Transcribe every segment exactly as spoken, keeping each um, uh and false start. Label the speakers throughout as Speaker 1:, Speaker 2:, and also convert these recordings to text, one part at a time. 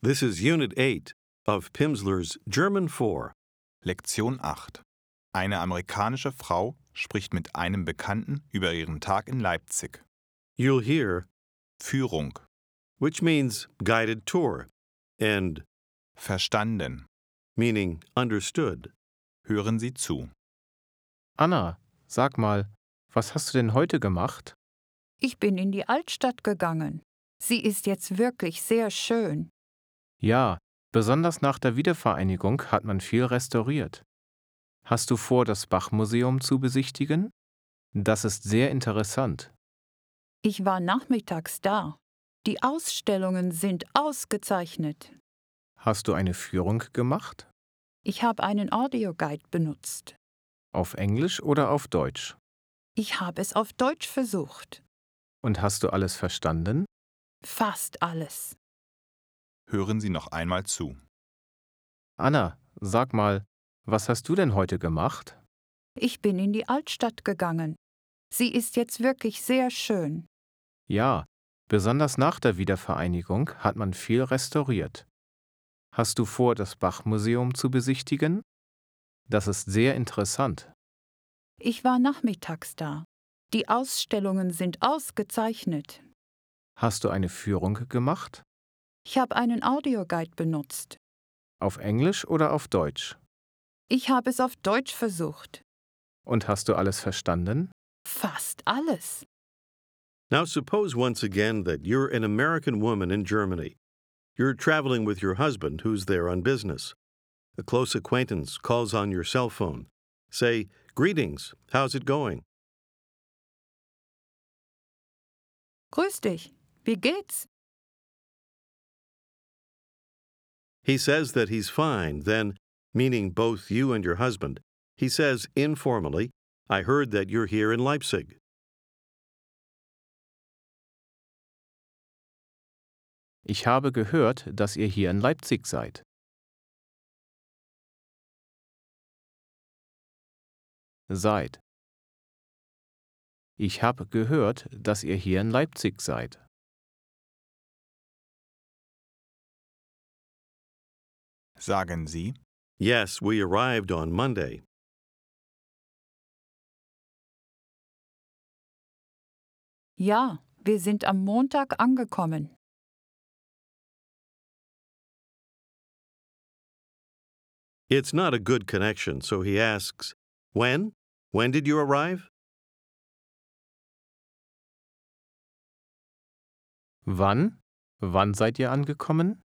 Speaker 1: This is Unit eight of Pimsleur's German four.
Speaker 2: Lektion acht. Eine amerikanische Frau spricht mit einem Bekannten über ihren Tag in Leipzig.
Speaker 1: You'll hear,
Speaker 2: Führung.
Speaker 1: which means guided tour, and
Speaker 2: Verstanden.
Speaker 1: meaning understood.
Speaker 2: Hören Sie zu.
Speaker 3: Anna, sag mal, was hast du denn heute gemacht?
Speaker 4: Ich bin in die Altstadt gegangen. Sie ist jetzt wirklich sehr schön.
Speaker 3: Ja, besonders nach der Wiedervereinigung hat man viel restauriert. Hast du vor, das Bach-Museum zu besichtigen? Das ist sehr interessant.
Speaker 4: Ich war nachmittags da. Die Ausstellungen sind ausgezeichnet.
Speaker 3: Hast du eine Führung gemacht?
Speaker 4: Ich habe einen Audioguide benutzt.
Speaker 3: Auf Englisch oder auf Deutsch?
Speaker 4: Ich habe es auf Deutsch versucht.
Speaker 3: Und hast du alles verstanden?
Speaker 4: Fast alles.
Speaker 2: Hören Sie noch einmal zu.
Speaker 3: Anna, sag mal, was hast du denn heute gemacht?
Speaker 4: Ich bin in die Altstadt gegangen. Sie ist jetzt wirklich sehr schön.
Speaker 3: Ja, besonders nach der Wiedervereinigung hat man viel restauriert. Hast du vor, das Bach-Museum zu besichtigen? Das ist sehr interessant.
Speaker 4: Ich war nachmittags da. Die Ausstellungen sind ausgezeichnet.
Speaker 3: Hast du eine Führung gemacht?
Speaker 4: Ich habe einen Audioguide benutzt.
Speaker 3: Auf Englisch oder auf Deutsch?
Speaker 4: Ich habe es auf Deutsch versucht.
Speaker 3: Und hast du alles verstanden?
Speaker 4: Fast alles.
Speaker 1: Now suppose once again that you're an American woman in Germany. You're traveling with your husband who's there on business. A close acquaintance calls on your cell phone. Say, "Greetings, how's it going?"
Speaker 4: Grüß dich. Wie geht's?
Speaker 1: He says that he's fine, then, meaning both you and your husband, he says informally, "I heard that you're here in Leipzig."
Speaker 3: Ich habe gehört, dass ihr hier in Leipzig seid. Seid. Ich habe gehört, dass ihr hier in Leipzig seid.
Speaker 2: Sagen Sie,
Speaker 1: Yes, we arrived on Monday.
Speaker 4: Ja, wir sind am Montag angekommen.
Speaker 1: It's not a good connection, so he asks, "When? When did you arrive?"
Speaker 3: Wann? Wann seid ihr angekommen?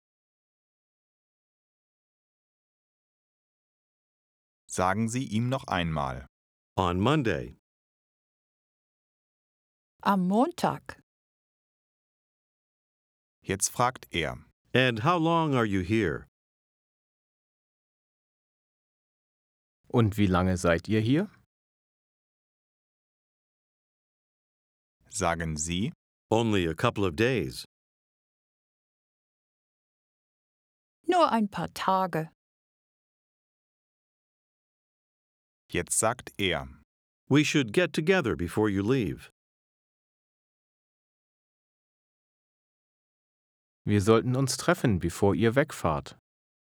Speaker 2: sagen Sie ihm noch einmal.
Speaker 1: On Monday.
Speaker 4: Am Montag.
Speaker 2: Jetzt fragt er.
Speaker 1: And how long are you here?
Speaker 3: Und wie lange seid ihr hier?
Speaker 2: Sagen Sie,
Speaker 1: Only a couple of days.
Speaker 4: Nur ein paar Tage.
Speaker 2: jetzt sagt er.
Speaker 1: We should get together before you leave.
Speaker 3: Wir sollten uns treffen, bevor ihr wegfahrt.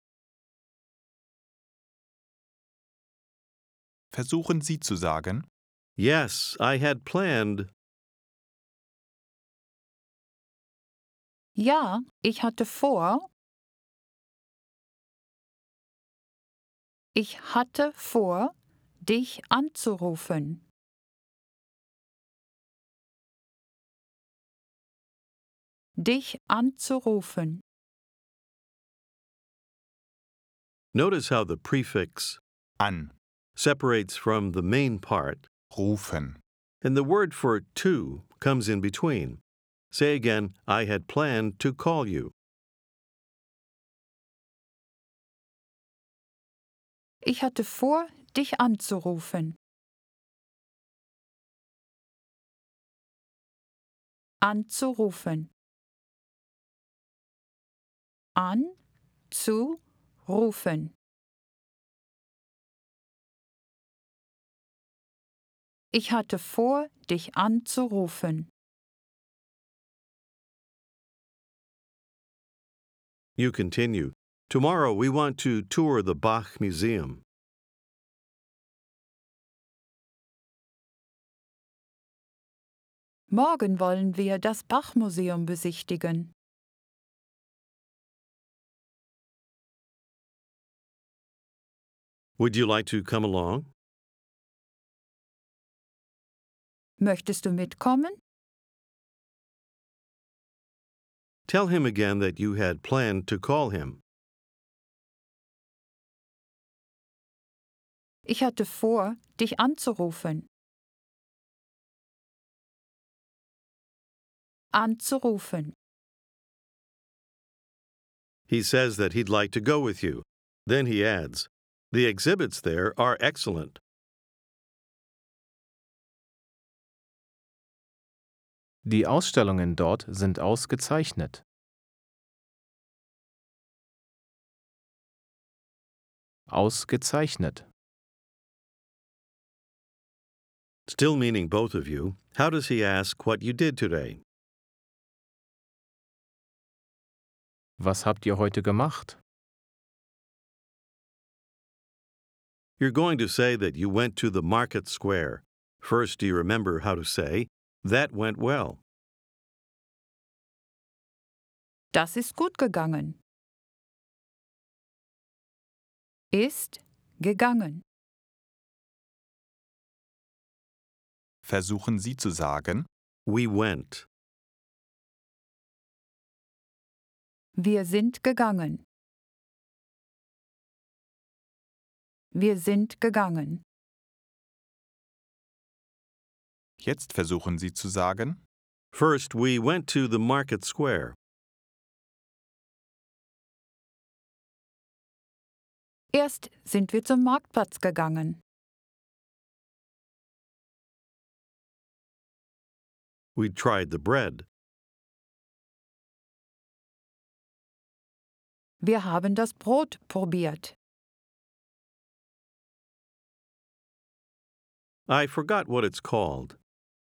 Speaker 2: Versuchen Sie zu sagen,
Speaker 1: Yes, I had planned.
Speaker 4: Ja, ich hatte vor. Ich hatte vor, dich anzurufen. Dich anzurufen.
Speaker 1: Notice how the prefix
Speaker 2: an,
Speaker 1: separates from the main part,
Speaker 2: rufen.
Speaker 1: and the word for to comes in between. Say again, I had planned to call you.
Speaker 4: Ich hatte vor, dich anzurufen. Anzurufen. An, zu, rufen. Ich hatte vor, dich anzurufen.
Speaker 1: You continue. Tomorrow we want to tour the Bach Museum.
Speaker 4: Morgen wollen wir das Bach-Museum besichtigen.
Speaker 1: Would you like to come along?
Speaker 4: Möchtest du mitkommen?
Speaker 1: Tell him again that you had planned to call him.
Speaker 4: Ich hatte vor, dich anzurufen. Anzurufen.
Speaker 1: He says that he'd like to go with you. Then he adds, the exhibits there are excellent.
Speaker 3: Die Ausstellungen dort sind ausgezeichnet. Ausgezeichnet.
Speaker 1: Still meaning both of you, how does he ask what you did today?
Speaker 3: Was habt ihr heute gemacht?
Speaker 1: You're going to say that you went to the market square. First, do you remember how to say, that went well?
Speaker 4: Das ist gut gegangen. Ist gegangen.
Speaker 2: Versuchen Sie zu sagen,
Speaker 1: We went.
Speaker 4: Wir sind gegangen. Wir sind gegangen.
Speaker 2: jetzt versuchen Sie zu sagen,
Speaker 1: First, we went to the market square.
Speaker 4: Erst sind wir zum Marktplatz gegangen.
Speaker 1: We tried the bread.
Speaker 4: Wir haben das Brot probiert.
Speaker 1: I forgot what it's called.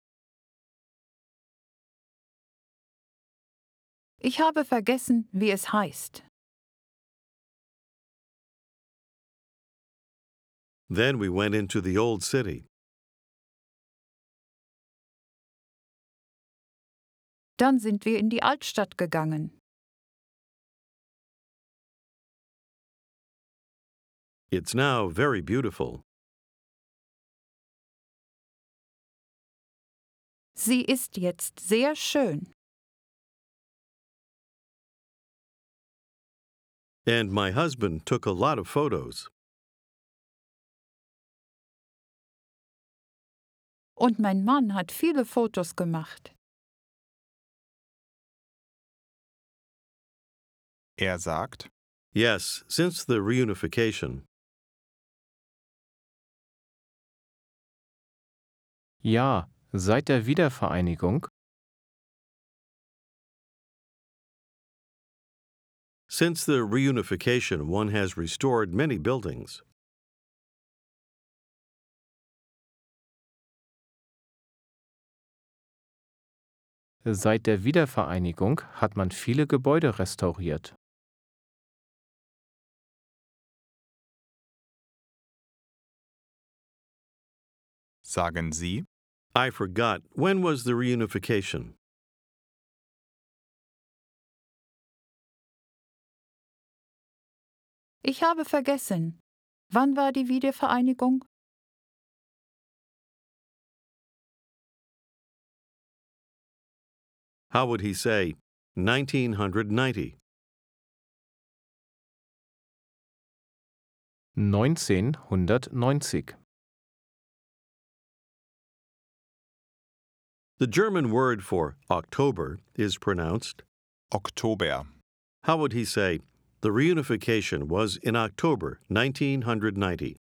Speaker 4: Ich habe vergessen, wie es heißt.
Speaker 1: Then we went into the old city.
Speaker 4: Dann sind wir in die Altstadt gegangen.
Speaker 1: It's now very beautiful.
Speaker 4: Sie ist jetzt sehr schön.
Speaker 1: And my husband took a lot of photos.
Speaker 4: Und mein Mann hat viele Fotos gemacht.
Speaker 2: er sagt,
Speaker 1: Yes, since the reunification.
Speaker 3: Ja, seit der Wiedervereinigung.
Speaker 1: Since the reunification, one has restored many buildings.
Speaker 3: Seit der Wiedervereinigung hat man viele Gebäude restauriert.
Speaker 2: sagen Sie,
Speaker 1: I forgot, when was the reunification?
Speaker 4: Ich habe vergessen. Wann war die Wiedervereinigung?
Speaker 1: How would he say, nineteen ninety?
Speaker 3: neunzehnhundertneunzig.
Speaker 1: The German word for October is pronounced.
Speaker 2: Oktober.
Speaker 1: How would he say, the reunification was in October nineteen ninety?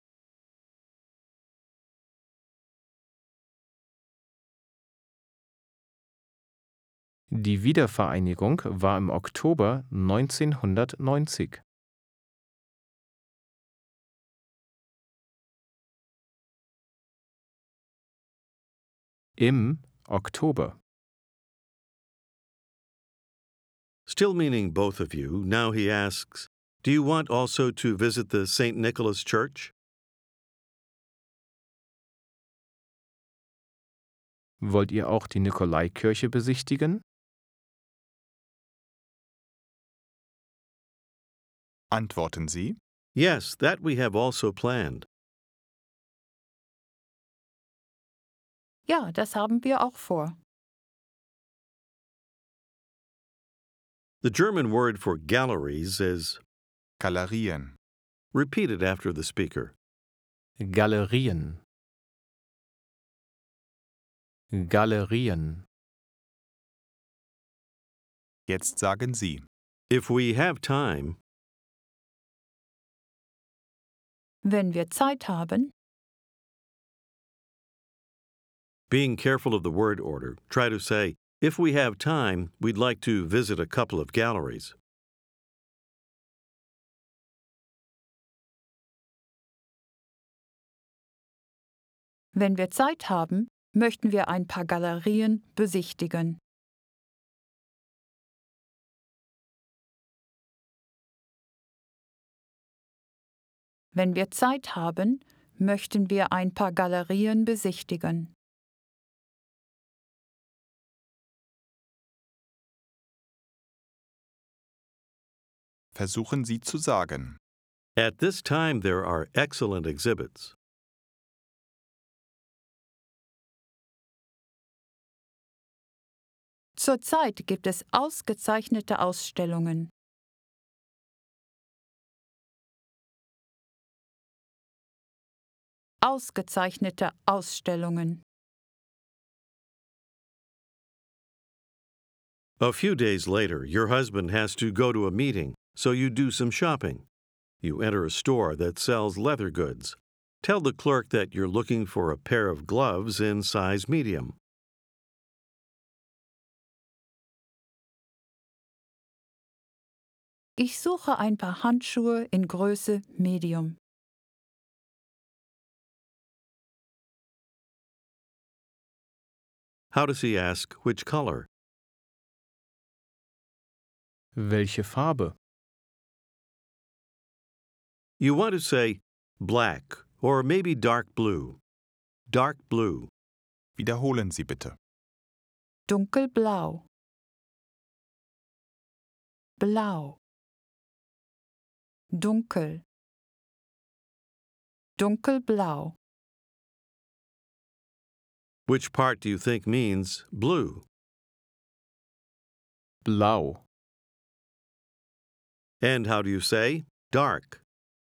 Speaker 3: Die Wiedervereinigung war im Oktober neunzehnhundertneunzig. Im Oktober.
Speaker 1: Still meaning both of you, now he asks, do you want also to visit the Saint Nicholas Church?
Speaker 3: Wollt ihr auch die Nikolaikirche besichtigen?
Speaker 2: Antworten Sie.
Speaker 1: Yes, that we have also planned.
Speaker 4: Ja, das haben wir auch vor.
Speaker 1: The German word for galleries is
Speaker 2: Galerien.
Speaker 1: repeated after the speaker.
Speaker 3: Galerien. Galerien.
Speaker 2: Jetzt sagen Sie.
Speaker 1: If we have time,
Speaker 4: Wenn wir Zeit haben,
Speaker 1: being careful of the word order, try to say, if we have time, we'd like to visit a couple of galleries.
Speaker 4: wenn wir Zeit haben, möchten wir ein paar Galerien besichtigen. Wenn wir Zeit haben, möchten wir ein paar Galerien besichtigen.
Speaker 2: Versuchen Sie zu sagen.
Speaker 1: At this time, there are excellent exhibits.
Speaker 4: Zurzeit gibt es ausgezeichnete Ausstellungen. Ausgezeichnete Ausstellungen.
Speaker 1: A few days later, your husband has to go to a meeting, so you do some shopping. You enter a store that sells leather goods. Tell the clerk that you're looking for a pair of gloves in size medium.
Speaker 4: Ich suche ein paar Handschuhe in Größe Medium.
Speaker 1: How does he ask which color?
Speaker 3: Welche Farbe?
Speaker 1: You want to say black or maybe dark blue. Dark blue.
Speaker 2: Wiederholen Sie bitte.
Speaker 4: Dunkelblau. Blau. Dunkel. Dunkelblau.
Speaker 1: Which part do you think means blue?
Speaker 3: Blau.
Speaker 1: And how do you say dark?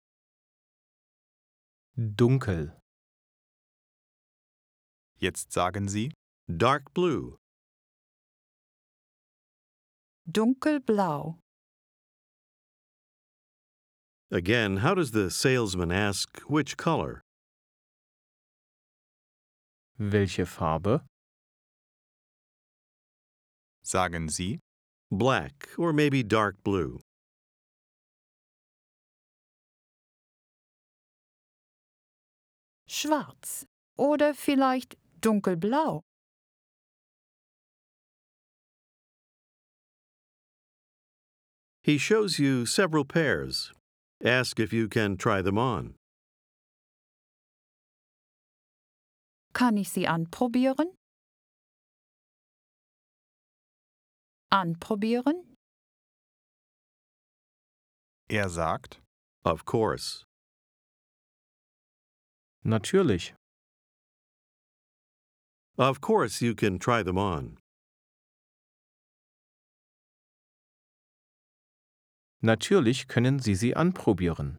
Speaker 3: Dunkel.
Speaker 2: Jetzt sagen Sie.
Speaker 1: Dark blue.
Speaker 4: Dunkelblau.
Speaker 1: Again, how does the salesman ask which color?
Speaker 3: Welche Farbe?
Speaker 2: Sagen Sie.
Speaker 1: Black or maybe dark blue.
Speaker 4: Schwarz oder vielleicht dunkelblau.
Speaker 1: He shows you several pairs. Ask if you can try them on.
Speaker 4: Kann ich sie anprobieren? Anprobieren?
Speaker 2: Er sagt.
Speaker 1: Of course.
Speaker 3: Natürlich.
Speaker 1: Of course you can try them on.
Speaker 3: Natürlich können Sie sie anprobieren.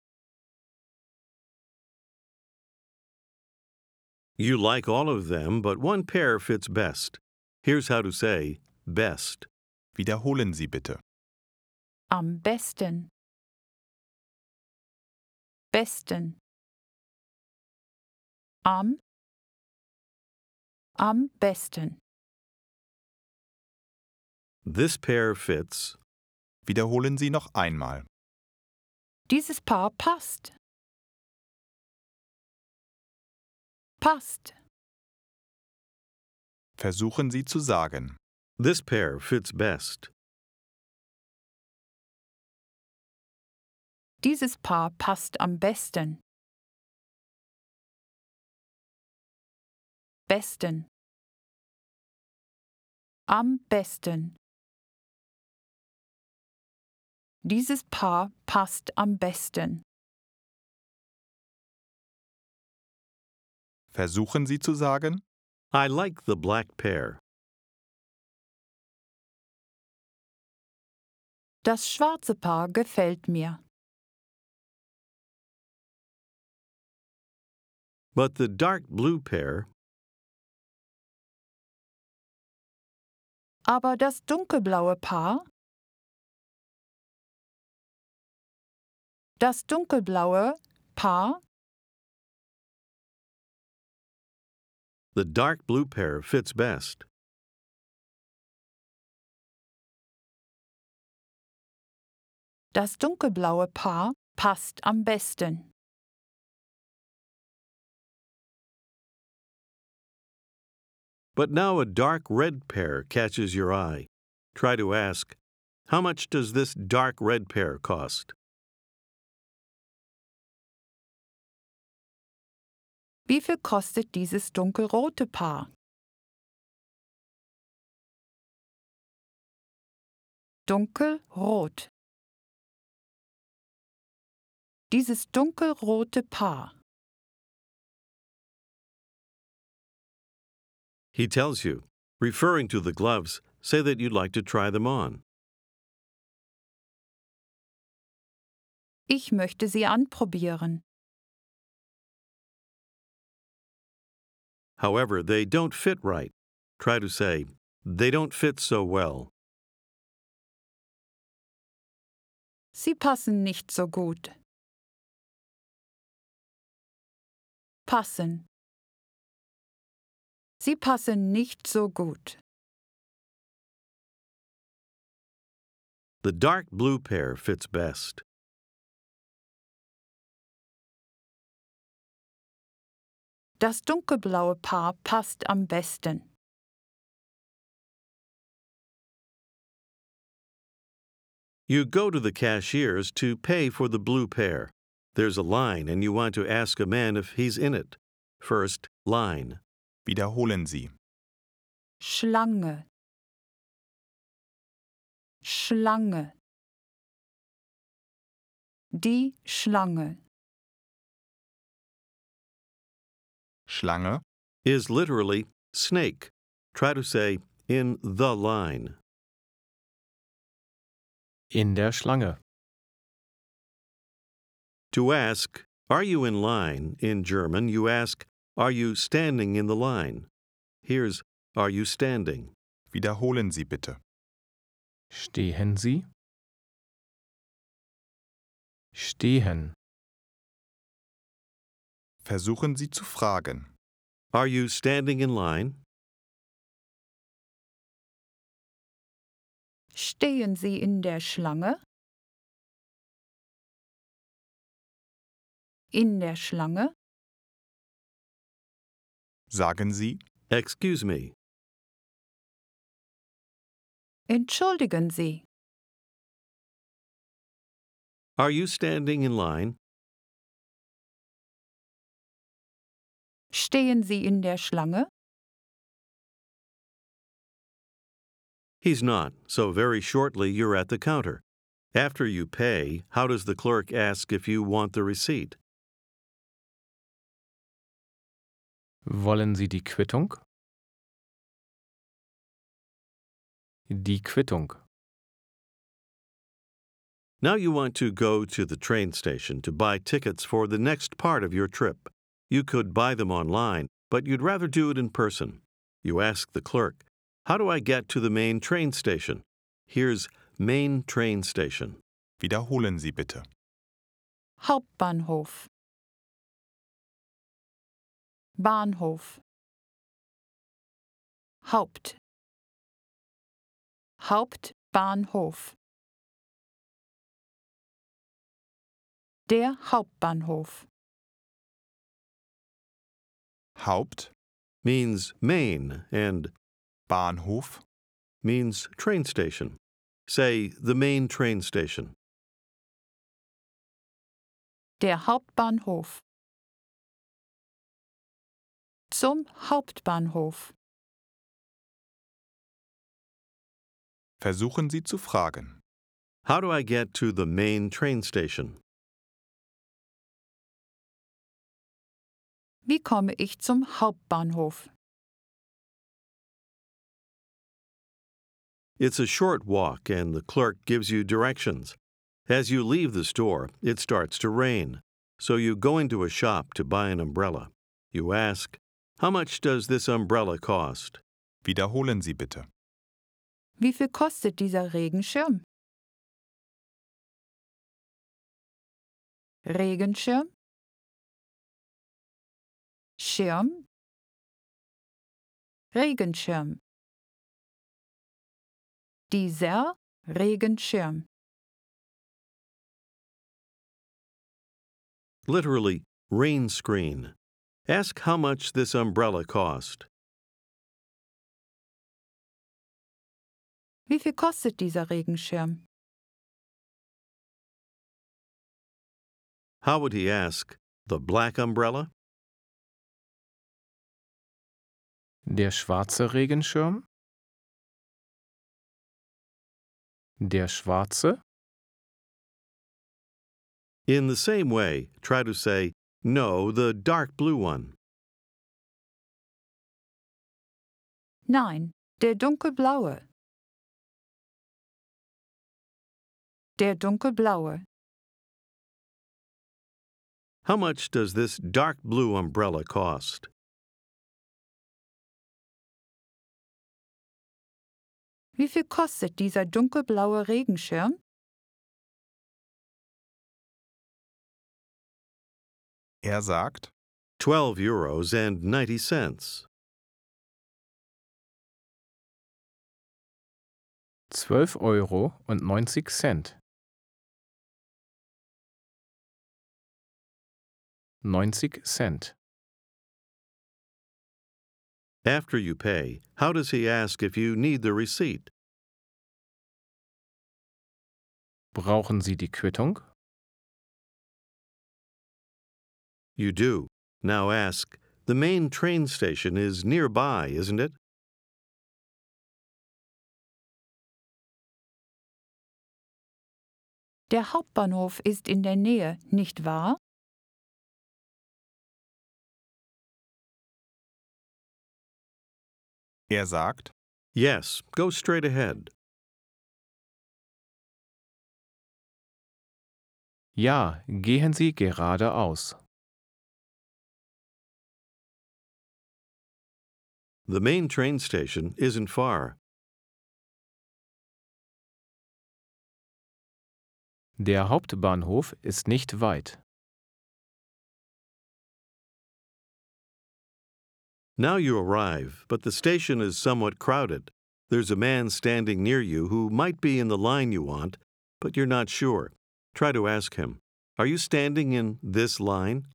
Speaker 1: You like all of them, but one pair fits best. Here's how to say best.
Speaker 2: Wiederholen Sie bitte.
Speaker 4: Am besten. Besten. Am. Am besten.
Speaker 1: This pair fits.
Speaker 2: Wiederholen Sie noch einmal.
Speaker 4: Dieses Paar passt. Passt.
Speaker 2: Versuchen Sie zu sagen.
Speaker 1: This pair fits best.
Speaker 4: Dieses Paar passt am besten. Besten. Am besten. Dieses Paar passt am besten.
Speaker 2: Versuchen Sie zu sagen,
Speaker 1: I like the black pair.
Speaker 4: Das schwarze Paar gefällt mir.
Speaker 1: But the dark blue pair,
Speaker 4: Aber das dunkelblaue Paar? Das dunkelblaue Paar?
Speaker 1: the dark blue pair fits best.
Speaker 4: Das dunkelblaue Paar passt am besten.
Speaker 1: But now a dark red pair catches your eye. Try to ask, how much does this dark red pair cost?
Speaker 4: Wie viel kostet dieses dunkelrote Paar? Dunkelrot. Dieses dunkelrote Paar.
Speaker 1: He tells you. Referring to the gloves, say that you'd like to try them on.
Speaker 4: Ich möchte sie anprobieren.
Speaker 1: However, they don't fit right. Try to say, they don't fit so well.
Speaker 4: Sie passen nicht so gut. Passen. Sie passen nicht so gut.
Speaker 1: The dark blue pair fits best.
Speaker 4: Das dunkelblaue Paar passt am besten.
Speaker 1: You go to the cashiers to pay for the blue pair. There's a line and you want to ask a man if he's in it. First, line.
Speaker 2: wiederholen Sie.
Speaker 4: Schlange. Schlange. Die Schlange.
Speaker 2: Schlange,
Speaker 1: Is literally snake. Try to say, in the line.
Speaker 3: In der Schlange.
Speaker 1: To ask, are you in line, in German, you ask, are you standing in the line? Here's, are you standing?
Speaker 2: wiederholen Sie bitte.
Speaker 3: Stehen Sie? Stehen.
Speaker 2: Versuchen Sie zu fragen.
Speaker 1: Are you standing in line?
Speaker 4: Stehen Sie in der Schlange? In der Schlange?
Speaker 2: Sagen Sie,
Speaker 1: Excuse me.
Speaker 4: Entschuldigen Sie.
Speaker 1: Are you standing in line?
Speaker 4: Stehen Sie in der Schlange?
Speaker 1: He's not, so very shortly you're at the counter. After you pay, how does the clerk ask if you want the receipt?
Speaker 3: Wollen Sie die Quittung? Die Quittung.
Speaker 1: Now you want to go to the train station to buy tickets for the next part of your trip. You could buy them online, but you'd rather do it in person. You ask the clerk, how do I get to the main train station? Here's main train station.
Speaker 2: wiederholen Sie bitte.
Speaker 4: Hauptbahnhof. Bahnhof. Haupt. Hauptbahnhof. Der Hauptbahnhof.
Speaker 2: Haupt,
Speaker 1: Means main and
Speaker 2: Bahnhof,
Speaker 1: means train station. Say the main train station.
Speaker 4: Der Hauptbahnhof. Zum Hauptbahnhof.
Speaker 2: Versuchen Sie zu fragen.
Speaker 1: How do I get to the main train station?
Speaker 4: Wie komme ich zum Hauptbahnhof?
Speaker 1: It's a short walk, and the clerk gives you directions. As you leave the store, it starts to rain. So you go into a shop to buy an umbrella. You ask, "How much does this umbrella cost?"
Speaker 2: Wiederholen Sie bitte.
Speaker 4: Wie viel kostet dieser Regenschirm? Regenschirm? Schirm? Regenschirm. Dieser Regenschirm.
Speaker 1: Literally, rain screen. Ask how much this umbrella cost.
Speaker 4: Wie viel kostet dieser Regenschirm?
Speaker 1: How would he ask? The black umbrella?
Speaker 3: Der schwarze Regenschirm? Der schwarze?
Speaker 1: In the same way, try to say, "No, the dark blue one."
Speaker 4: Nein, der dunkelblaue. Der dunkelblaue.
Speaker 1: How much does this dark blue umbrella cost?
Speaker 4: Wie viel kostet dieser dunkelblaue Regenschirm?
Speaker 2: Er sagt,
Speaker 1: Twelve euros and ninety cents.
Speaker 3: zwölf Euro und neunzig Cent. neunzig Cent.
Speaker 1: After you pay, how does he ask if you need the receipt?
Speaker 3: Brauchen Sie die Quittung?
Speaker 1: You do. Now ask, "The main train station is nearby, isn't it?"
Speaker 4: Der Hauptbahnhof ist in der Nähe, nicht wahr?
Speaker 2: er sagt,
Speaker 1: Yes, go straight ahead.
Speaker 3: Ja, gehen Sie geradeaus.
Speaker 1: The main train station isn't far.
Speaker 3: Der Hauptbahnhof ist nicht weit.
Speaker 1: Now you arrive, but the station is somewhat crowded. There's a man standing near you who might be in the line you want, but you're not sure. Try to ask him, "Are you standing in this line?"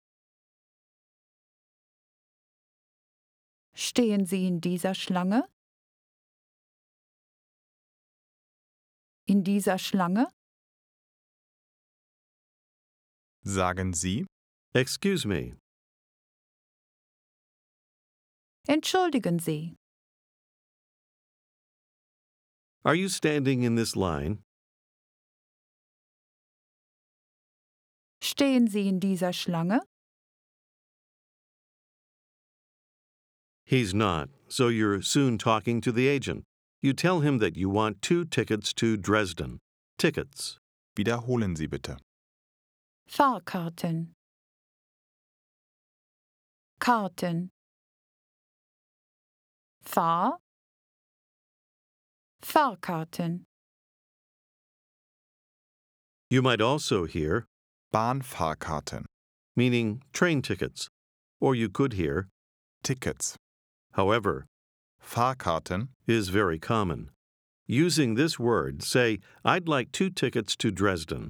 Speaker 4: Stehen Sie in dieser Schlange? In dieser Schlange?
Speaker 2: sagen Sie,
Speaker 1: Excuse me.
Speaker 4: Entschuldigen Sie.
Speaker 1: Are you standing in this line?
Speaker 4: Stehen Sie in dieser Schlange?
Speaker 1: He's not, so you're soon talking to the agent. You tell him that you want two tickets to Dresden. Tickets.
Speaker 2: wiederholen Sie bitte.
Speaker 4: Fahrkarten. Karten. Fahr. Fahrkarten.
Speaker 1: You might also hear,
Speaker 2: Bahnfahrkarten,
Speaker 1: meaning train tickets, or you could hear,
Speaker 2: Tickets.
Speaker 1: however,
Speaker 2: Fahrkarten,
Speaker 1: is very common. Using this word, say, "I'd like two tickets to Dresden."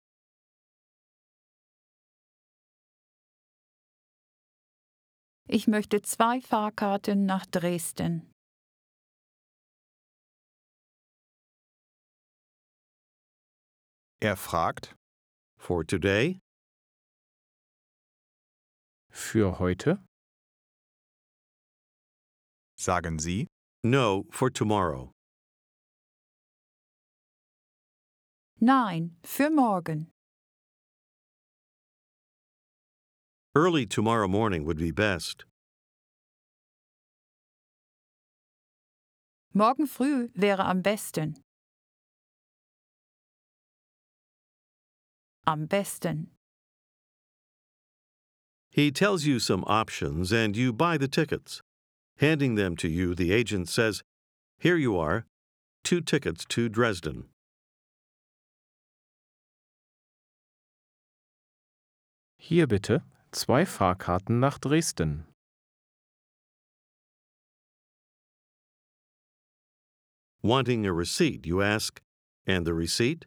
Speaker 4: Ich möchte zwei Fahrkarten nach Dresden.
Speaker 2: er fragt,
Speaker 1: For today,
Speaker 3: Für heute?
Speaker 2: Sagen Sie,
Speaker 1: No, for tomorrow.
Speaker 4: Nein, für morgen.
Speaker 1: Early tomorrow morning would be best.
Speaker 4: Morgen früh wäre am besten. Am besten.
Speaker 1: He tells you some options and you buy the tickets. Handing them to you, the agent says, "Here you are, two tickets to Dresden."
Speaker 3: Hier bitte zwei Fahrkarten nach Dresden.
Speaker 1: Wanting a receipt, you ask, "And the receipt?"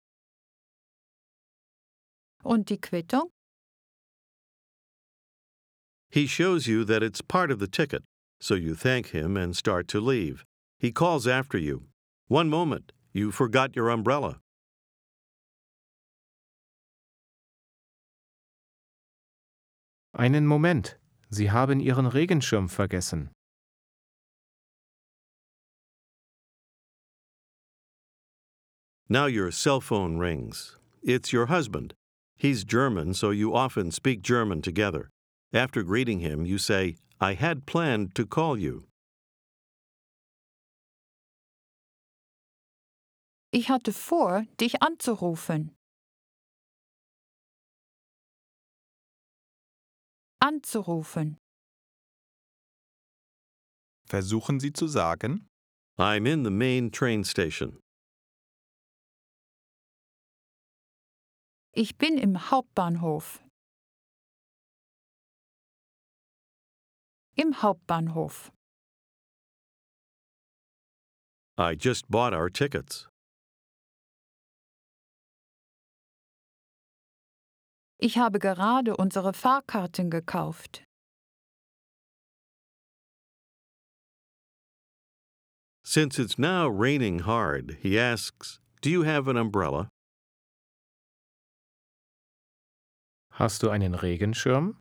Speaker 4: Und die Quittung?
Speaker 1: He shows you that it's part of the ticket, so you thank him and start to leave. He calls after you. "One moment, you forgot your umbrella."
Speaker 3: Einen Moment, Sie haben Ihren Regenschirm vergessen.
Speaker 1: Now your cell phone rings. It's your husband. He's German, so you often speak German together. After greeting him, you say, "I had planned to call you."
Speaker 4: Ich hatte vor, dich anzurufen. Anzurufen.
Speaker 2: versuchen Sie zu sagen,
Speaker 1: I'm in the main train station.
Speaker 4: Ich bin im Hauptbahnhof. Im Hauptbahnhof.
Speaker 1: I just bought our tickets.
Speaker 4: Ich habe gerade unsere Fahrkarten gekauft.
Speaker 1: Since it's now raining hard, he asks, "Do you have an umbrella?"
Speaker 3: Hast du einen Regenschirm?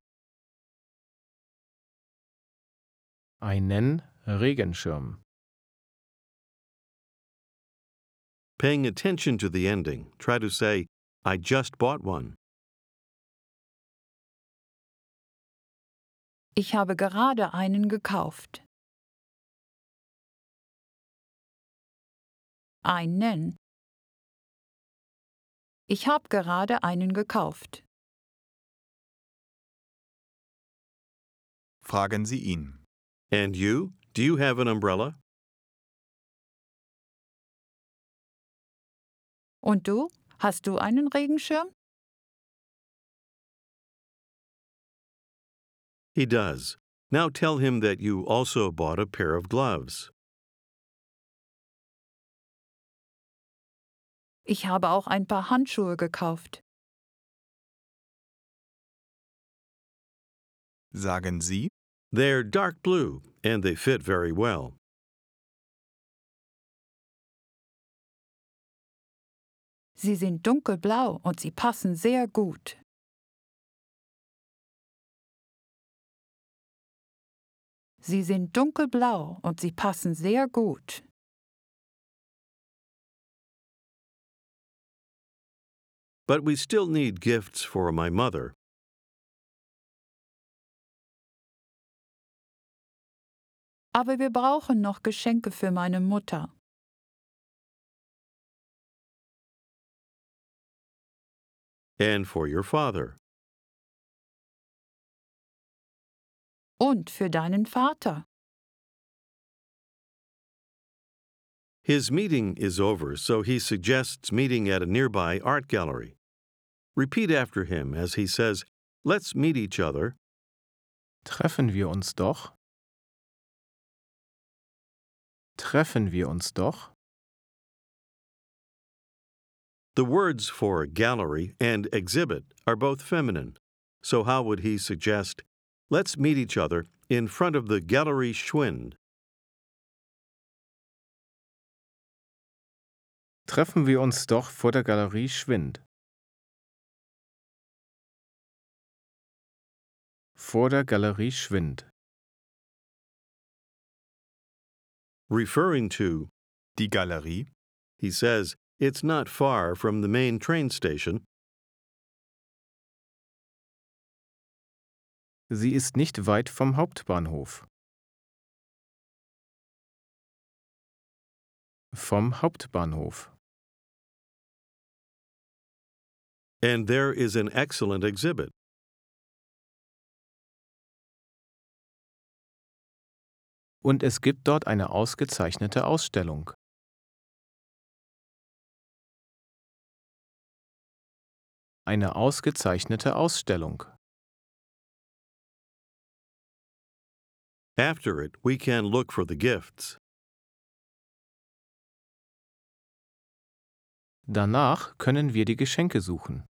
Speaker 3: Einen Regenschirm.
Speaker 1: Paying attention to the ending, try to say, "I just bought one."
Speaker 4: Ich habe gerade einen gekauft. Einen. Ich habe gerade einen gekauft.
Speaker 2: fragen Sie ihn.
Speaker 1: And you? Do you have an umbrella?
Speaker 4: Und du? Hast du einen Regenschirm?
Speaker 1: He does. Now tell him that you also bought a pair of gloves.
Speaker 4: Ich habe auch ein paar Handschuhe gekauft.
Speaker 2: Sagen Sie,
Speaker 1: They're dark blue, and they fit very well.
Speaker 4: Sie sind dunkelblau und sie passen sehr gut. Sie sind dunkelblau und sie passen sehr gut.
Speaker 1: But we still need gifts for my mother.
Speaker 4: Aber wir brauchen noch Geschenke für meine Mutter.
Speaker 1: And for your father.
Speaker 4: Und für deinen Vater.
Speaker 1: His meeting is over, so he suggests meeting at a nearby art gallery. Repeat after him as he says, "Let's meet each other."
Speaker 3: Treffen wir uns doch? Treffen wir uns doch?
Speaker 1: The words for gallery and exhibit are both feminine. So how would he suggest, "Let's meet each other in front of the Galerie Schwind"?
Speaker 3: Treffen wir uns doch vor der Galerie Schwind. vor der Galerie Schwind.
Speaker 1: Referring to,
Speaker 2: Die Galerie.
Speaker 1: he says, it's not far from the main train station.
Speaker 3: Sie ist nicht weit vom Hauptbahnhof. Vom Hauptbahnhof.
Speaker 1: And there is an excellent exhibit.
Speaker 3: Und es gibt dort eine ausgezeichnete Ausstellung. Eine ausgezeichnete Ausstellung.
Speaker 1: After it, we can look for the gifts.
Speaker 3: Danach können wir die Geschenke suchen.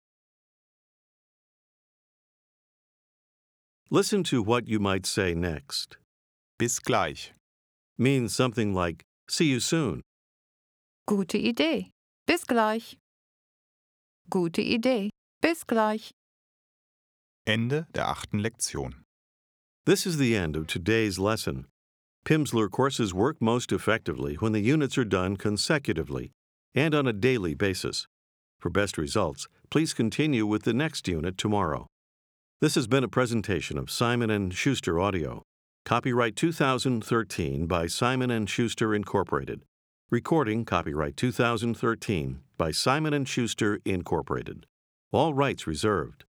Speaker 1: Listen to what you might say next.
Speaker 2: Bis gleich.
Speaker 1: Means something like, see you soon.
Speaker 4: Gute Idee. Bis gleich. Gute Idee. Bis gleich.
Speaker 2: Ende der achten Lektion.
Speaker 1: This is the end of today's lesson. Pimsleur courses work most effectively when the units are done consecutively and on a daily basis. For best results, please continue with the next unit tomorrow. This has been a presentation of Simon and Schuster Audio. Copyright two thousand thirteen by Simon and Schuster Incorporated. Recording copyright two thousand thirteen by Simon and Schuster Incorporated. All rights reserved.